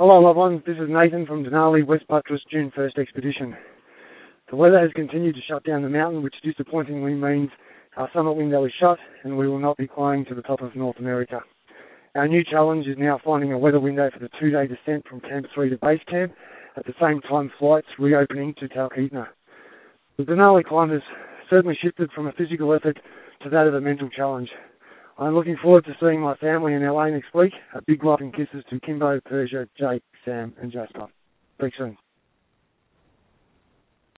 Hello loved ones, this is Nathan from Denali West Buttress June 1st Expedition. The weather has continued to shut down the mountain, which disappointingly means our summit window is shut and we will not be climbing to the top of North America. Our new challenge is now finding a weather window for the 2-day descent from Camp 3 to Base Camp, at the same time flights reopening to Talkeetna. The Denali climb has certainly shifted from a physical effort to that of a mental challenge. I'm looking forward to seeing my family in LA next week. A big love and kisses to Kimbo, Persia, Jake, Sam and Jasper. Speak soon.